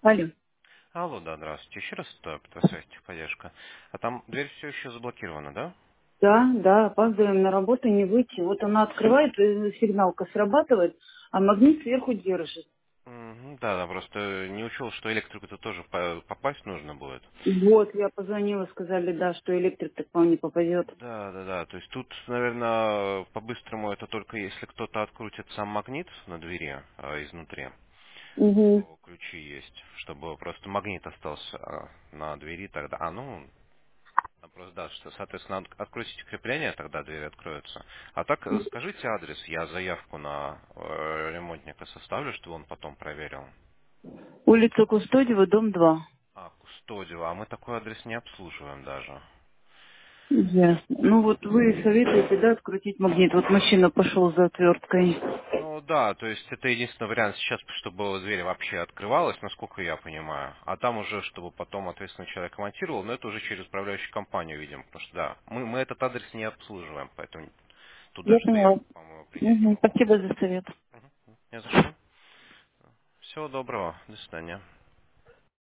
Алло. Алло, да, здравствуйте. Еще раз связь техподдержка. А там дверь все еще заблокирована, да? Да, да, опаздываем на работу, не выйти. Вот она открывает, сигналка срабатывает, а магнит сверху держит. Да, да, просто не учел, что электрику-то тоже попасть нужно будет. Вот, я позвонила, сказали, да, что электрик так к вам не попадет. Да, да, да. То есть тут, наверное, по-быстрому это только если кто-то открутит сам магнит на двери изнутри. У Угу. кого ключи есть, чтобы просто магнит остался на двери тогда. Просто, да, что, соответственно, откройте крепление, тогда дверь откроется. А так, скажите адрес, я заявку на ремонтника составлю, чтобы он потом проверил. Улица Кустодиева, дом 2. Кустодиева, а мы такой адрес не обслуживаем даже. Ясно. Ну вот вы советуете, да, открутить магнит. Вот мужчина пошел за отверткой. Ну да, то есть это единственный вариант сейчас, чтобы дверь вообще открывалась, насколько я понимаю. А там уже, чтобы потом ответственный человек монтировал, но это уже через управляющую компанию, видим. Потому что да, мы этот адрес не обслуживаем, поэтому тут Я даже поняла. заявку, по-моему, принять не Угу. могу. Спасибо за совет. Не за что. Всего доброго. До свидания.